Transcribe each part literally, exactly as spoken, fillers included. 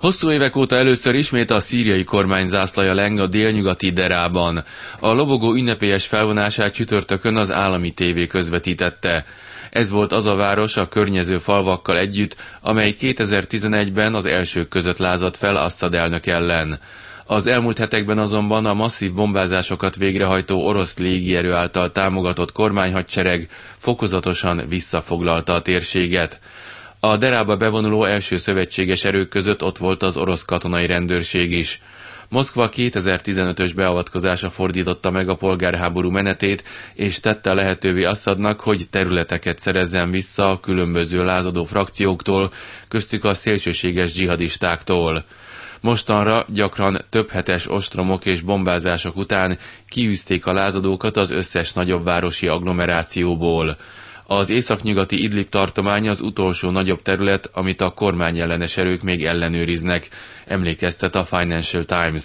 Hosszú évek óta először ismét a szíriai kormány zászlaja leng a délnyugati Derában. A lobogó ünnepélyes felvonását csütörtökön az állami tévé közvetítette. Ez volt az a város a környező falvakkal együtt, amely kétezer-tizenegyben az elsők között lázadt fel Assad elnök ellen. Az elmúlt hetekben azonban a masszív bombázásokat végrehajtó orosz légierő által támogatott kormányhadsereg fokozatosan visszafoglalta a térséget. A Derába bevonuló első szövetséges erők között ott volt az orosz katonai rendőrség is. Moszkva kétezer-tizenötös beavatkozása fordította meg a polgárháború menetét, és tette lehetővé Assadnak, hogy területeket szerezzen vissza a különböző lázadó frakcióktól, köztük a szélsőséges dzsihadistáktól. Mostanra gyakran több hetes ostromok és bombázások után kiűzték a lázadókat az összes nagyobb városi agglomerációból. Az északnyugati Idlib tartomány az utolsó nagyobb terület, amit a kormányellenes erők még ellenőriznek, emlékeztet a Financial Times.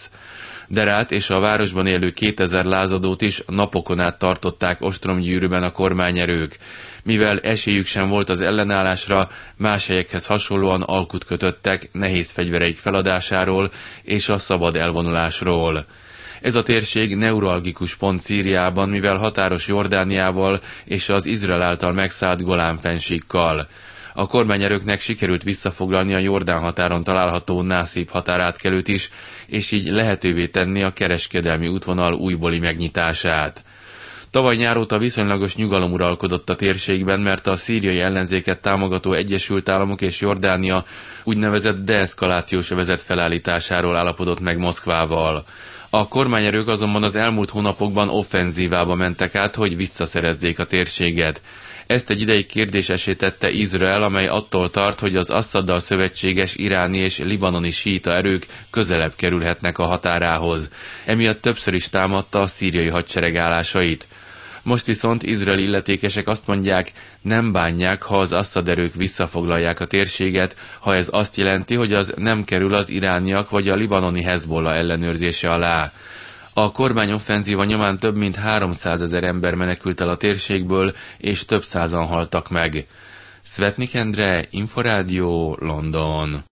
Derát és a városban élő kétezer lázadót is napokon át tartották ostromgyűrűben a kormányerők. Mivel esélyük sem volt az ellenállásra, más helyekhez hasonlóan alkut kötöttek nehéz fegyvereik feladásáról és a szabad elvonulásról. Ez a térség neuralgikus pont Szíriában, mivel határos Jordániával és az Izrael által megszállt Golán-fennsíkkal. A kormányerőknek sikerült visszafoglalni a Jordán határon található Nászib határátkelőt is, és így lehetővé tenni a kereskedelmi útvonal újbóli megnyitását. Tavaly nyár óta viszonylagos nyugalom uralkodott a térségben, mert a szíriai ellenzéket támogató Egyesült Államok és Jordánia úgynevezett deeszkalációs övezet felállításáról állapodott meg Moszkvával. A kormányerők azonban az elmúlt hónapokban offenzívába mentek át, hogy visszaszerezzék a térséget. Ezt egy ideig kérdésessé tette Izrael, amely attól tart, hogy az Assaddal szövetséges iráni és libanoni síita erők közelebb kerülhetnek a határához. Emiatt többször is támadta a szíriai hadsereg állásait. Most viszont izraeli illetékesek azt mondják, nem bánják, ha az Assad erők visszafoglalják a térséget, ha ez azt jelenti, hogy az nem kerül az irániak vagy a libanoni Hezbollah ellenőrzése alá. A kormány offenzíva nyomán több mint háromszázezer ember menekült el a térségből, és több százan haltak meg. Svetnik Endre, Inforádió, London.